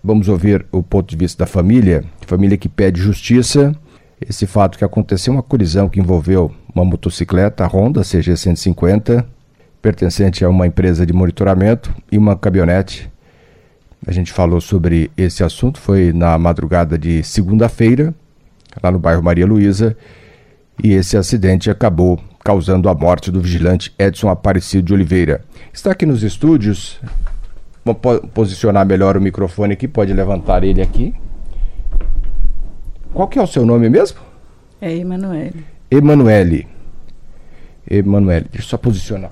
Vamos ouvir o ponto de vista da família que pede justiça. Esse fato que aconteceu, uma colisão que envolveu uma motocicleta, a Honda CG 150, pertencente a uma empresa de monitoramento, e uma caminhonete. A gente falou sobre esse assunto, foi na madrugada de segunda-feira, lá no bairro Maria Luísa, e esse acidente acabou causando a morte do vigilante Edson Aparecido de Oliveira. Está aqui nos estúdios, vamos posicionar melhor o microfone aqui, pode levantar ele aqui. Qual que é o seu nome mesmo? É Emanuele. Emanuele, deixa eu só posicionar.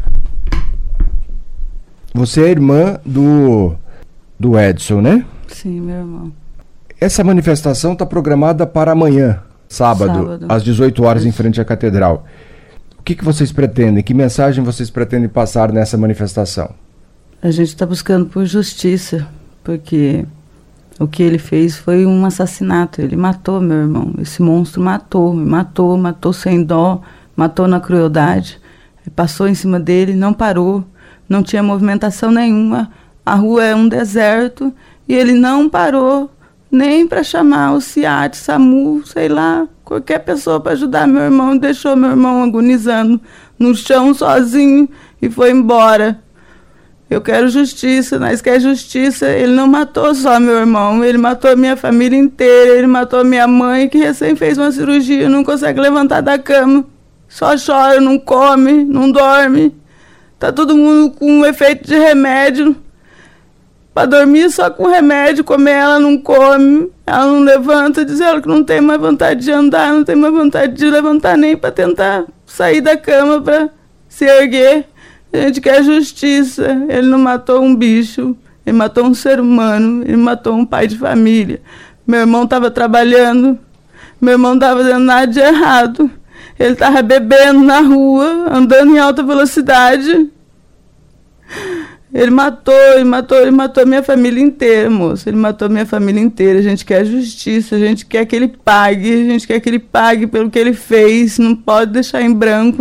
Você é irmã do Edson, né? Sim, meu irmão. Essa manifestação está programada para amanhã, sábado, às 18 horas, em frente à Catedral. O que vocês pretendem? Que mensagem vocês pretendem passar nessa manifestação? A gente está buscando por justiça, porque o que ele fez foi um assassinato. Ele matou meu irmão. Esse monstro matou sem dó, matou na crueldade. Ele passou em cima dele, não parou, não tinha movimentação nenhuma. A rua é um deserto e ele não parou nem para chamar o SEAT, SAMU, sei lá, qualquer pessoa para ajudar meu irmão. Deixou meu irmão agonizando no chão sozinho e foi embora. Eu quero justiça, nós queremos justiça. Ele não matou só meu irmão, ele matou a minha família inteira, ele matou minha mãe, que recém fez uma cirurgia, não consegue levantar da cama, só chora, não come, não dorme. Tá todo mundo com efeito de remédio. Para dormir só com remédio, comer ela não come, ela não levanta, diz ela que não tem mais vontade de andar, não tem mais vontade de levantar nem para tentar sair da cama para se erguer. A gente quer justiça. Ele não matou um bicho, ele matou um ser humano, ele matou um pai de família. Meu irmão estava trabalhando, meu irmão não estava fazendo nada de errado. Ele estava bebendo na rua, andando em alta velocidade. Ele matou minha família inteira, moço. Ele matou minha família inteira. A gente quer justiça, a gente quer que ele pague, pelo que ele fez. Não pode deixar em branco.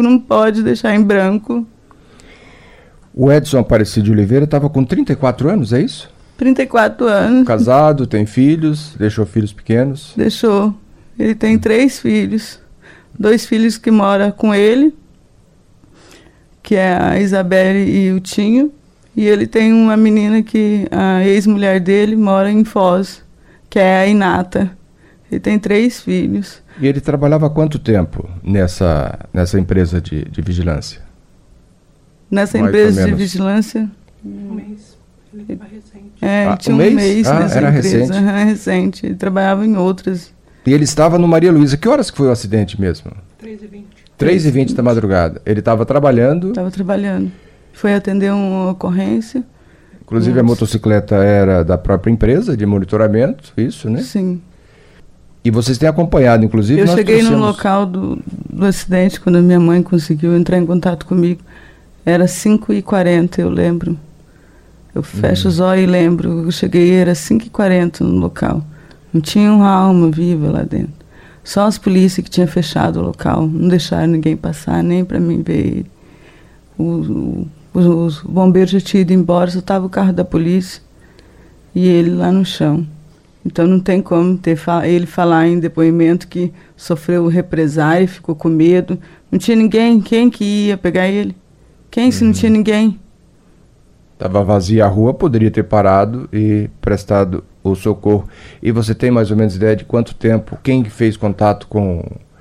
O Edson Aparecido de Oliveira estava com 34 anos, é isso? 34 anos. Casado, tem filhos, deixou filhos pequenos? Deixou. Ele tem 3 filhos. 2 filhos que moram com ele, que é a Isabelle e o Tinho. E ele tem uma menina que a ex-mulher dele mora em Foz, que é a Inata. Ele tem 3 filhos. E ele trabalhava há quanto tempo nessa empresa de vigilância? Nessa empresa de vigilância? Um mês. Ele estava recente. Tinha um mês nessa era empresa. Recente? Recente. Ele trabalhava em outras. E ele estava no Maria Luísa. Que horas que foi o acidente mesmo? 3h20. 3h20 da madrugada. Ele estava trabalhando? Estava trabalhando. Foi atender uma ocorrência. Inclusive a motocicleta era da própria empresa de monitoramento, isso, né? Sim. E vocês têm acompanhado, inclusive... Eu cheguei no local do acidente, quando a minha mãe conseguiu entrar em contato comigo. Era 5h40, eu lembro. Eu fecho os olhos e lembro. Eu cheguei, era 5h40 no local. Não tinha uma alma viva lá dentro. Só as polícias que tinham fechado o local. Não deixaram ninguém passar, nem para mim ver ele. Os bombeiros já tinham ido embora, só estava o carro da polícia e ele lá no chão. Então não tem como ele falar em depoimento que sofreu represália e ficou com medo. Não tinha ninguém. Quem que ia pegar ele? Quem se não tinha ninguém? Estava vazia a rua, poderia ter parado e prestado o socorro. E você tem mais ou menos ideia de quanto tempo, quem fez contato com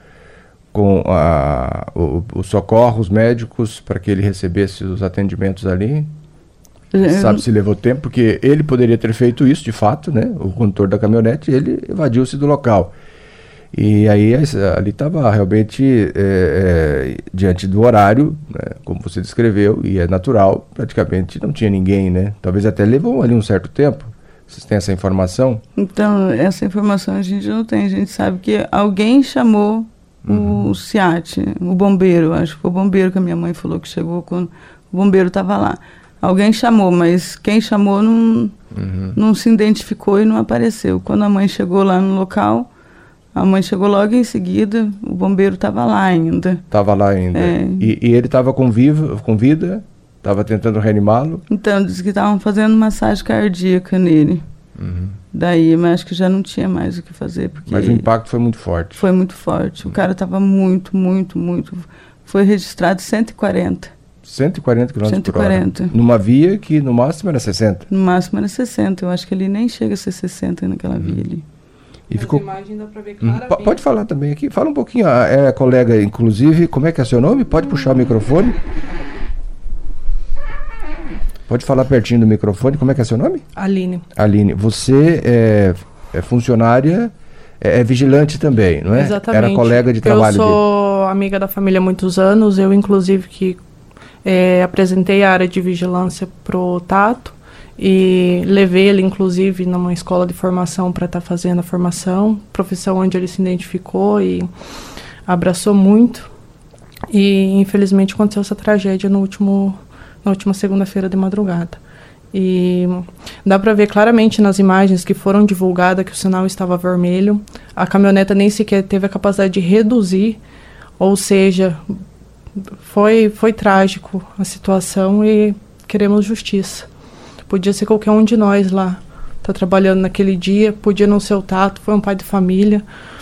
o socorro, os médicos, para que ele recebesse os atendimentos ali? Sabe se levou tempo? Porque ele poderia ter feito isso, de fato, né? O condutor da caminhonete, ele evadiu-se do local. E aí ali estava realmente diante do horário, né, como você descreveu, e é natural, praticamente não tinha ninguém, né? Talvez até levou ali um certo tempo. Vocês têm essa informação? Então, essa informação a gente não tem. A gente sabe que alguém chamou o SEAT, o bombeiro. Acho que foi o bombeiro que a minha mãe falou que chegou quando o bombeiro estava lá. Alguém chamou, mas quem chamou não se identificou e não apareceu. Quando a mãe chegou lá no local, a mãe chegou logo em seguida, o bombeiro estava lá ainda. Estava lá ainda. E ele estava com vida? Estava tentando reanimá-lo? Então, disse que estavam fazendo massagem cardíaca nele. Daí, mas acho que já não tinha mais o que fazer. Porque mas o impacto foi muito forte. Foi muito forte. O cara estava muito. Foi registrado 140. 140 km 140. por hora. Numa via que no máximo era 60. No máximo era 60. Eu acho que ele nem chega a ser 60 naquela via ali. E ficou... imagem dá pra ver claramente. Pode falar também aqui. Fala um pouquinho. É a colega, inclusive. Como é que é seu nome? Pode puxar o microfone. Pode falar pertinho do microfone. Como é que é seu nome? Aline. Aline, você é funcionária, é vigilante também, não é? Exatamente. Era colega de trabalho dele. Eu sou amiga da família há muitos anos. Eu, inclusive, que apresentei a área de vigilância pro Tato e levei ele, inclusive, numa escola de formação para estar fazendo a formação, profissão onde ele se identificou e abraçou muito. E, infelizmente, aconteceu essa tragédia na última segunda-feira de madrugada. E dá para ver claramente nas imagens que foram divulgadas que o sinal estava vermelho. A caminhoneta nem sequer teve a capacidade de reduzir, ou seja, foi trágico a situação e queremos justiça. Podia ser qualquer um de nós lá, tá trabalhando naquele dia, podia não ser o Tato, foi um pai de família.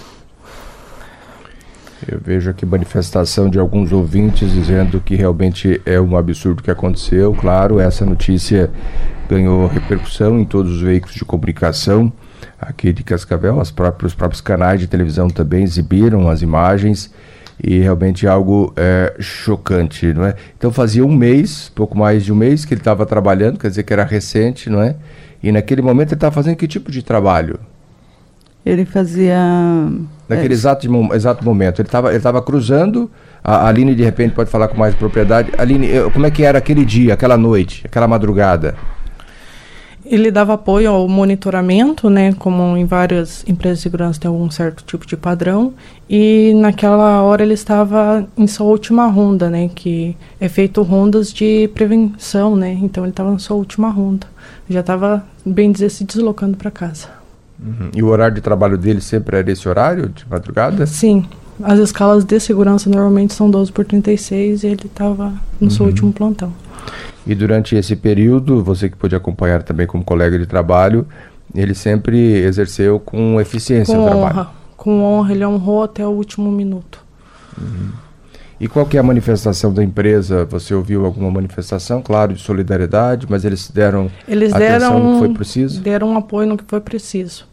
Eu vejo aqui manifestação de alguns ouvintes dizendo que realmente é um absurdo que aconteceu. Claro, essa notícia ganhou repercussão em todos os veículos de comunicação aqui de Cascavel. Os próprios canais de televisão também exibiram as imagens e realmente algo chocante, não é? Então fazia um mês, pouco mais de um mês que ele estava trabalhando, quer dizer que era recente, não é? E naquele momento ele estava fazendo que tipo de trabalho? Ele fazia... Naquele exato momento. Ele estava cruzando. A Aline, de repente, pode falar com mais propriedade. Aline, como é que era aquele dia, aquela noite, aquela madrugada? Ele dava apoio ao monitoramento, né? Como em várias empresas de segurança tem algum certo tipo de padrão. E naquela hora ele estava em sua última ronda, né? Que é feito rondas de prevenção, né? Então ele estava na sua última ronda. Já estava, bem dizer, se deslocando para casa. E o horário de trabalho dele sempre era esse horário, de madrugada? Sim. As escalas de segurança normalmente são 12/36 e ele estava no seu último plantão. E durante esse período, você que pôde acompanhar também como colega de trabalho, ele sempre exerceu com eficiência o trabalho? Com honra, ele honrou até o último minuto. E qual que é a manifestação da empresa? Você ouviu alguma manifestação, claro, de solidariedade, mas eles deram atenção no que foi preciso? Deram apoio no que foi preciso.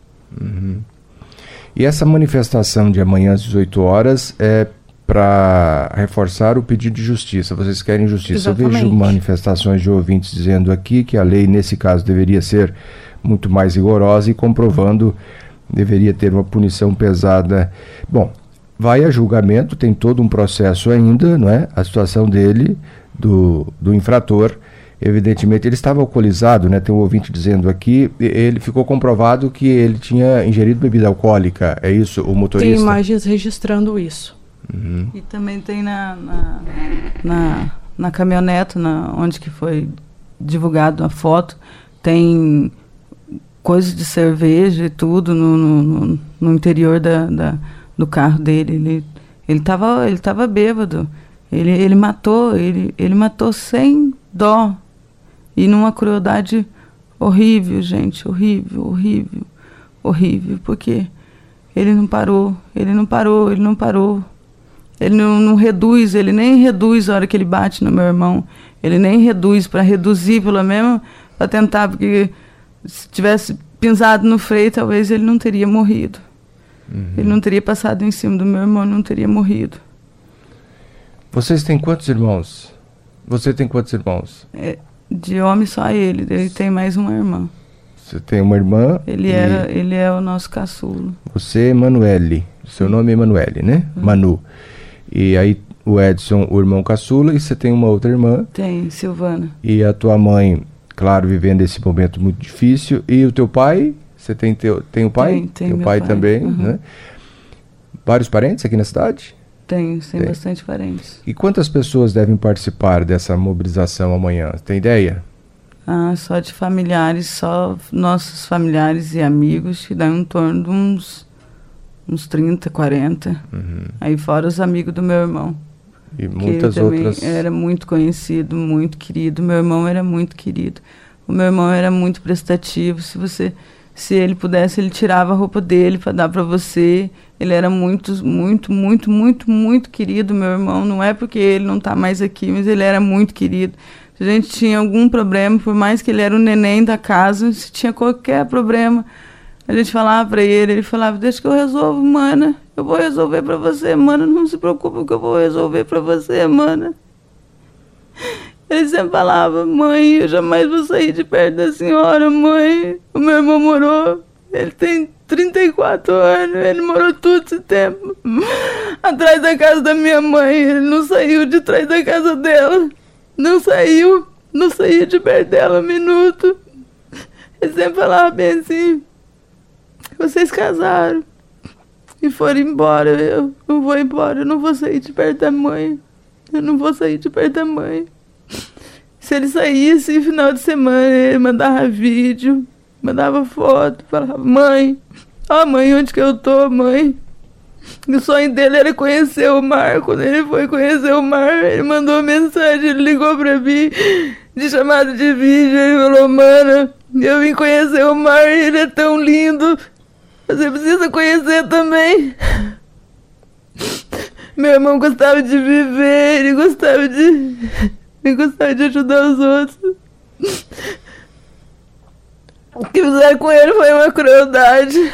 E essa manifestação de amanhã às 18 horas é para reforçar o pedido de justiça. Vocês querem justiça? Exatamente. Eu vejo manifestações de ouvintes dizendo aqui que a lei, nesse caso, deveria ser muito mais rigorosa e comprovando deveria ter uma punição pesada. Bom, vai a julgamento, tem todo um processo ainda, não é? A situação dele, do infrator, evidentemente, ele estava alcoolizado, né? Tem um ouvinte dizendo aqui, ele ficou comprovado que ele tinha ingerido bebida alcoólica, é isso, o motorista? Tem imagens registrando isso. E também tem na caminhonete, onde que foi divulgado a foto, tem coisas de cerveja e tudo no interior do carro dele. Ele tava bêbado. Ele matou sem dó. E numa crueldade horrível, gente. Horrível. Porque ele não parou. Ele não reduz, ele nem reduz a hora que ele bate no meu irmão. Ele nem reduz, para reduzir pelo menos, para tentar, porque se tivesse pisado no freio, talvez ele não teria morrido. Ele não teria passado em cima do meu irmão, não teria morrido. Vocês têm quantos irmãos? Você tem quantos irmãos? De homem só ele tem mais uma irmã. Você tem uma irmã? Ele é o nosso caçulo. Você é Emanuele, seu nome é Emanuele, né? Manu. E aí o Edson, o irmão caçula, e você tem uma outra irmã? Tem, Silvana. E a tua mãe, claro, vivendo esse momento muito difícil. E o teu pai? Você tem o pai? Tem o pai também, né? Vários parentes aqui na cidade? Tem bastante parentes. E quantas pessoas devem participar dessa mobilização amanhã? Tem ideia? Só de familiares, só nossos familiares e amigos, que dá em torno de uns 30, 40. Aí fora os amigos do meu irmão. E muitas outras... Era muito conhecido, muito querido. Meu irmão era muito querido. O meu irmão era muito prestativo. Se você Se ele pudesse, ele tirava a roupa dele para dar para você. Ele era muito querido, meu irmão. Não é porque ele não está mais aqui, mas ele era muito querido. Se a gente tinha algum problema, por mais que ele era o neném da casa, se tinha qualquer problema, a gente falava para ele falava, deixa que eu resolvo, mana. Eu vou resolver para você, mana. Não se preocupe que eu vou resolver para você, mana. Ele sempre falava, mãe, eu jamais vou sair de perto da senhora, mãe. O meu irmão morou, ele tem 34 anos, ele morou todo esse tempo atrás da casa da minha mãe. Ele não saiu de trás da casa dela. Não saiu de perto dela um minuto. Ele sempre falava bem assim, vocês casaram e foram embora, eu não vou embora, eu não vou sair de perto da mãe. Eu não vou sair de perto da mãe. Se ele saísse no final de semana, ele mandava vídeo, mandava foto, falava, mãe, mãe, onde que eu tô, mãe? O sonho dele era conhecer o mar. Quando ele foi conhecer o mar, ele mandou mensagem, ele ligou pra mim, de chamada de vídeo, ele falou, mana, eu vim conhecer o mar, ele é tão lindo, você precisa conhecer também. Meu irmão gostava de viver, ele gostava de ajudar os outros. O que fizeram com ele foi uma crueldade.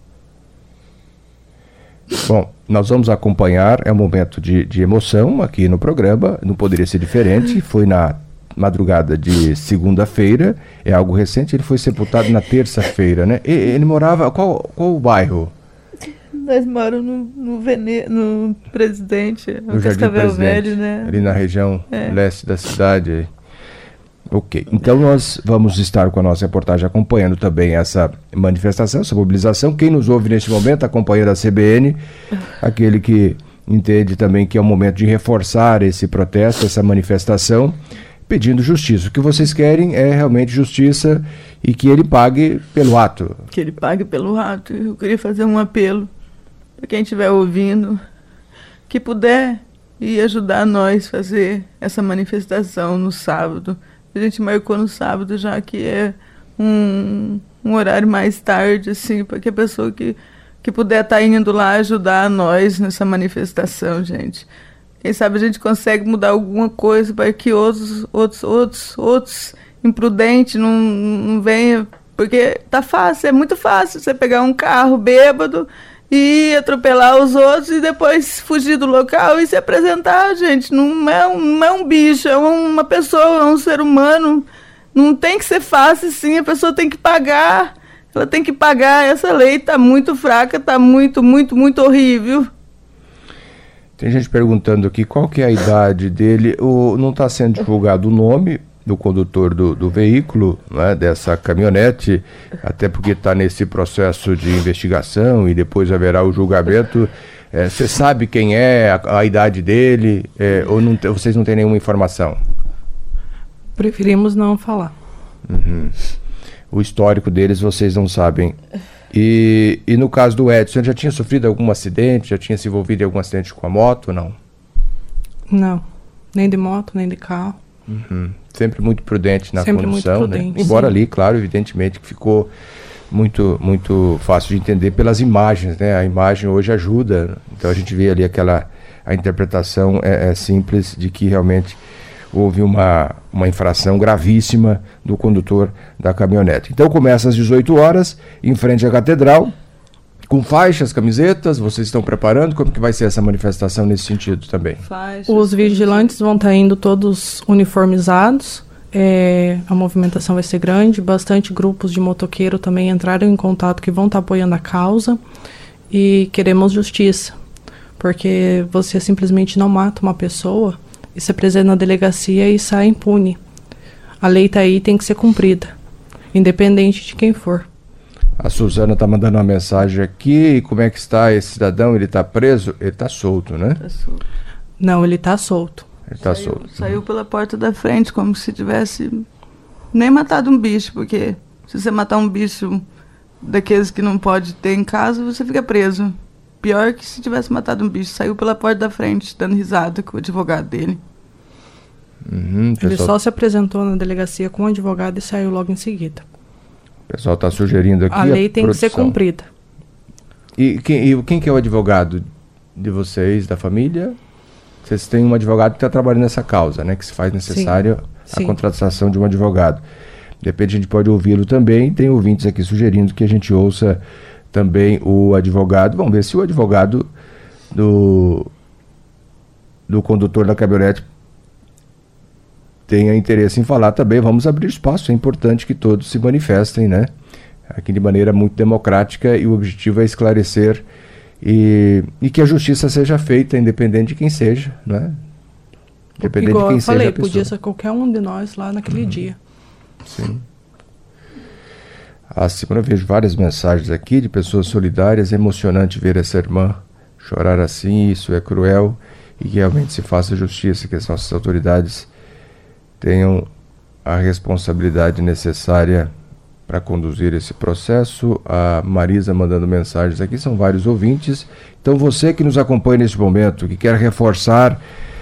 Bom, nós vamos acompanhar, é um momento de emoção aqui no programa, não poderia ser diferente, foi na madrugada de segunda-feira, é algo recente, ele foi sepultado na terça-feira, né? Ele morava, qual o bairro? Nós moramos no Presidente, no Cascavel Velho, né? Ali na região leste da cidade. Ok, então nós vamos estar com a nossa reportagem acompanhando também essa manifestação, essa mobilização. Quem nos ouve neste momento, acompanhando a CBN, aquele que entende também que é o momento de reforçar esse protesto, essa manifestação, pedindo justiça. O que vocês querem é realmente justiça e que ele pague pelo ato. Que ele pague pelo ato. Eu queria fazer um apelo para quem estiver ouvindo, que puder ir ajudar nós a fazer essa manifestação no sábado. A gente marcou no sábado, já que é um horário mais tarde, assim, para que a pessoa que puder estar indo lá ajudar nós nessa manifestação, gente. Quem sabe a gente consegue mudar alguma coisa para que outros imprudentes não venham, porque tá fácil, é muito fácil você pegar um carro bêbado e atropelar os outros e depois fugir do local e se apresentar, gente. Não é um bicho, é uma pessoa, é um ser humano. Não tem que ser fácil, sim, a pessoa tem que pagar. Ela tem que pagar, essa lei está muito fraca, está muito horrível. Tem gente perguntando aqui qual que é a idade dele. Não está sendo divulgado o nome do condutor do veículo, né, dessa caminhonete, até porque está nesse processo de investigação e depois haverá o julgamento. Você sabe quem é, a idade dele, ou não, vocês não têm nenhuma informação? Preferimos não falar. Uhum. O histórico deles vocês não sabem. E no caso do Edson, ele já tinha sofrido algum acidente, já tinha se envolvido em algum acidente com a moto, não? Não, nem de moto, nem de carro. Uhum. Sempre muito prudente na Sempre condução, muito prudente, né? Embora sim. ali, claro, evidentemente que ficou muito fácil de entender pelas imagens, né? A imagem hoje ajuda, então a gente vê ali a interpretação é simples de que realmente houve uma infração gravíssima do condutor da caminhonete. Então começa às 18 horas, em frente à catedral, com faixas, camisetas, vocês estão preparando? Como que vai ser essa manifestação nesse sentido também? Faixas, Os vigilantes vão estar indo todos uniformizados, a movimentação vai ser grande, bastante grupos de motoqueiro também entraram em contato que vão estar apoiando a causa e queremos justiça, porque você simplesmente não mata uma pessoa e se apresenta na delegacia e sai impune. A lei está aí e tem que ser cumprida, independente de quem for. A Suzana está mandando uma mensagem aqui. Como é que está esse cidadão? Ele está preso? Ele está solto, né? Tá solto. Não, ele está solto. Ele está solto. Saiu pela porta da frente, como se tivesse nem matado um bicho, porque se você matar um bicho daqueles que não pode ter em casa, você fica preso. Pior que se tivesse matado um bicho. Saiu pela porta da frente, dando risada com o advogado dele. Ele só se apresentou na delegacia com o advogado e saiu logo em seguida. O pessoal está sugerindo aqui. A lei tem que ser cumprida. E quem que é o advogado de vocês, da família? Vocês têm um advogado que está trabalhando nessa causa, né? Que se faz necessária a contratação de um advogado. De repente a gente pode ouvi-lo também. Tem ouvintes aqui sugerindo que a gente ouça também o advogado. Vamos ver se o advogado do condutor da caminhonete tenha interesse em falar também. Vamos abrir espaço. É importante que todos se manifestem, né? Aqui de maneira muito democrática, e o objetivo é esclarecer e que a justiça seja feita, independente de quem seja, né? Independente de quem seja a pessoa. Podia ser qualquer um de nós lá naquele dia. Sim. Eu vejo várias mensagens aqui de pessoas solidárias. É emocionante ver essa irmã chorar assim, isso é cruel, e que realmente se faça justiça, que as nossas autoridades tenham a responsabilidade necessária para conduzir esse processo. A Marisa mandando mensagens aqui, são vários ouvintes. Então você que nos acompanha neste momento, que quer reforçar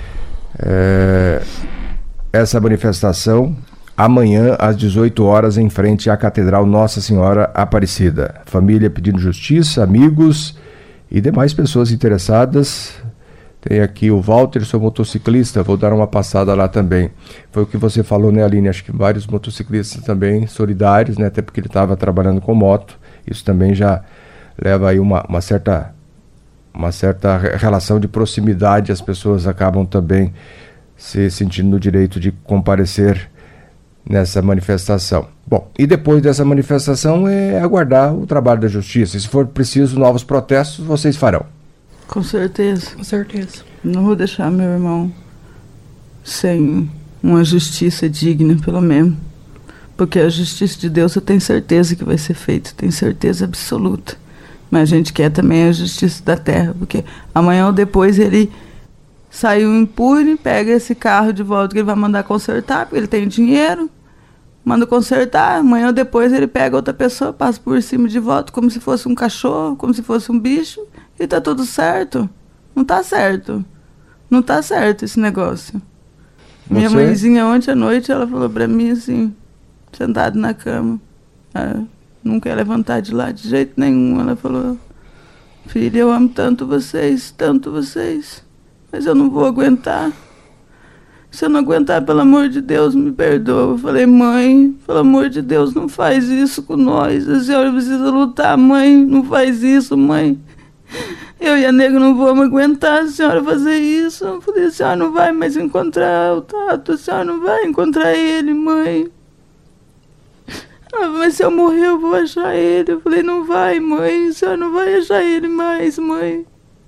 essa manifestação, amanhã às 18 horas em frente à Catedral Nossa Senhora Aparecida. Família pedindo justiça, amigos e demais pessoas interessadas. Tem aqui o Walter, sou motociclista, vou dar uma passada lá também. Foi o que você falou, né, Aline? Acho que vários motociclistas também solidários, né? Até porque ele estava trabalhando com moto. Isso também já leva aí uma certa relação de proximidade. As pessoas acabam também se sentindo no direito de comparecer nessa manifestação. Bom, e depois dessa manifestação é aguardar o trabalho da justiça. Se for preciso novos protestos, vocês farão. Com certeza. Com certeza. Não vou deixar meu irmão sem uma justiça digna, pelo menos. Porque a justiça de Deus eu tenho certeza que vai ser feita, tenho certeza absoluta. Mas a gente quer também a justiça da terra, porque amanhã ou depois ele saiu impune, pega esse carro de volta que ele vai mandar consertar, porque ele tem dinheiro, manda consertar, amanhã ou depois ele pega outra pessoa, passa por cima de volta, como se fosse um cachorro, como se fosse um bicho. E tá tudo certo. Não tá certo. Não tá certo esse negócio. Minha mãezinha ontem à noite, ela falou pra mim assim, sentado na cama, não quer levantar de lá de jeito nenhum. Ela falou, filha, eu amo tanto vocês, mas eu não vou aguentar. Se eu não aguentar, pelo amor de Deus, me perdoa. Eu falei, mãe, pelo amor de Deus, não faz isso com nós. A senhora precisa lutar, mãe, não faz isso, mãe. Eu e a nega não vamos aguentar a senhora fazer isso. Eu falei, a senhora não vai mais encontrar o Tato, a senhora não vai encontrar ele, mãe. Mas se eu morrer eu vou achar ele. Eu falei, não vai, mãe, a senhora não vai achar ele mais, mãe.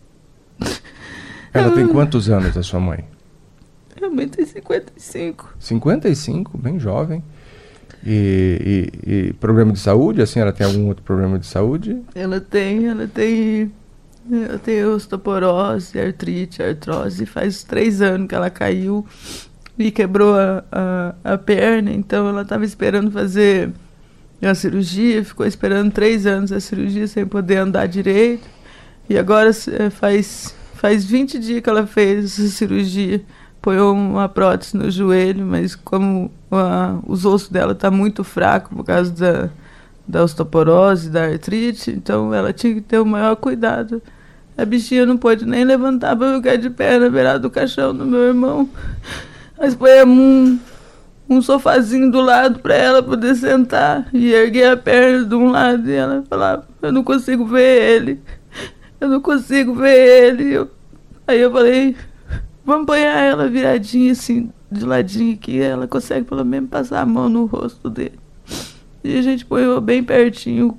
Ela tem quantos anos, a sua mãe? Minha mãe tem 55. 55? Bem jovem. E problema de saúde? Assim, ela tem algum outro problema de saúde? Ela tem osteoporose, artrite, artrose. Faz 3 anos que ela caiu e quebrou a perna. Então ela estava esperando fazer a cirurgia, ficou esperando 3 anos a cirurgia sem poder andar direito. E agora faz 20 dias que ela fez essa cirurgia. Põe uma prótese no joelho, mas como os ossos dela estão muito fracos por causa da osteoporose, da artrite, então ela tinha que ter o maior cuidado. A bichinha não pôde nem levantar para ficar de pé na beirada do caixão do meu irmão. Mas põe um sofazinho do lado para ela poder sentar e erguer a perna de um lado, e ela falava, eu não consigo ver ele. Aí eu falei, vamos pôr ela viradinha assim, de ladinho aqui, ela consegue pelo menos passar a mão no rosto dele. E a gente põe bem pertinho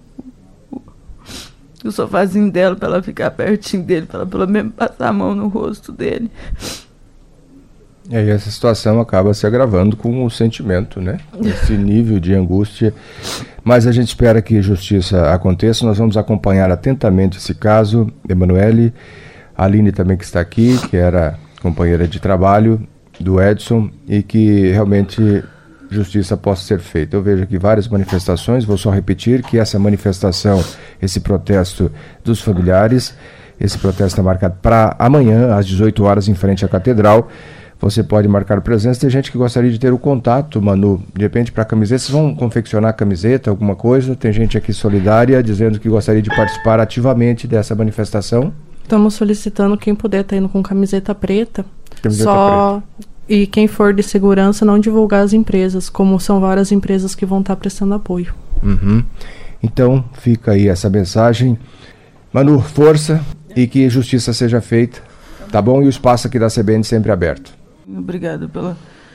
o sofazinho dela para ela ficar pertinho dele, para ela pelo menos passar a mão no rosto dele. E aí essa situação acaba se agravando com o sentimento, né? Esse nível de angústia. Mas a gente espera que justiça aconteça. Nós vamos acompanhar atentamente esse caso. Emanuele, a Aline também que está aqui, que era companheira de trabalho do Edson, e que realmente justiça possa ser feita. Eu vejo aqui várias manifestações, vou só repetir que essa manifestação, esse protesto dos familiares, esse protesto está marcado para amanhã, às 18 horas, em frente à Catedral. você pode marcar presença. Tem gente que gostaria de ter o contato, Manu, de repente para camiseta. Vocês vão confeccionar camiseta, alguma coisa? Tem gente aqui solidária dizendo que gostaria de participar ativamente dessa manifestação. Estamos solicitando quem puder estar indo com camiseta preta. Camiseta preta. E quem for de segurança não divulgar as empresas, como são várias empresas que vão estar prestando apoio. Uhum. Então fica aí essa mensagem. Manu, força e que justiça seja feita, tá bom? E o espaço aqui da CBN sempre aberto. Obrigado pela...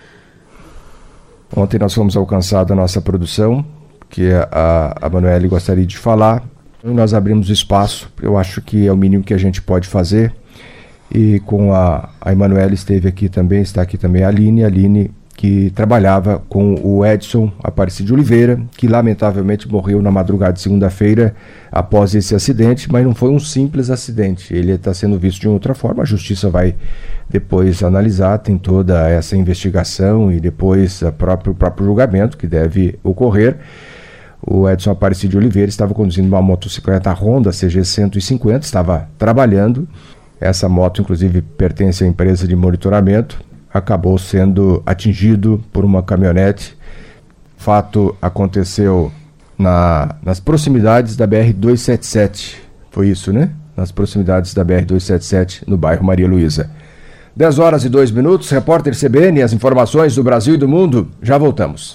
Ontem nós fomos alcançados a nossa produção, que a Manuele gostaria de falar. E nós abrimos espaço, eu acho que é o mínimo que a gente pode fazer. E com a Emanuele esteve aqui também, está aqui também a Aline que trabalhava com o Edson Aparecido de Oliveira, que lamentavelmente morreu na madrugada de segunda-feira após esse acidente, mas não foi um simples acidente, ele está sendo visto de outra forma, a justiça vai depois analisar, tem toda essa investigação e depois o próprio julgamento que deve ocorrer. O Edson Aparecido de Oliveira estava conduzindo uma motocicleta Honda CG 150, estava trabalhando, essa moto inclusive pertence à empresa de monitoramento, acabou sendo atingido por uma caminhonete. O fato aconteceu nas proximidades da BR-277. Foi isso, né? Nas proximidades da BR-277, no bairro Maria Luísa. 10h02, repórter CBN, as informações do Brasil e do mundo. Já voltamos.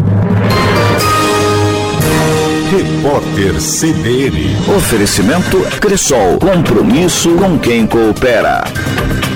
Repórter CBN. Oferecimento Cressol. Compromisso com quem coopera.